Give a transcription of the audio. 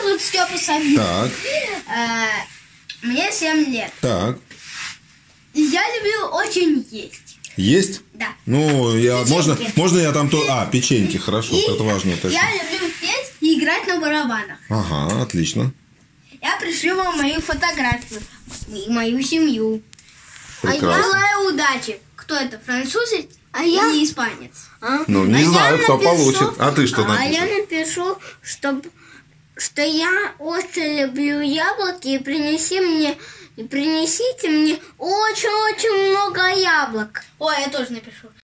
зовут Степа Савин. Так. Мне 7 лет. Так. Я люблю очень есть. Есть? Да. Ну, Печеньки. можно я там то... Печеньки, хорошо, И это важно. я люблю петь и играть на барабанах. Ага, отлично. Я пришлю вам мою фотографию и мою семью. Прекрасно. А я желаю удачи. Кто это, француз или испанец? Ну, не знаю, кто получит. А ты что А я напишешь? напишу, что я очень люблю яблоки, и принесите мне очень-очень много яблок. Ой, я тоже напишу.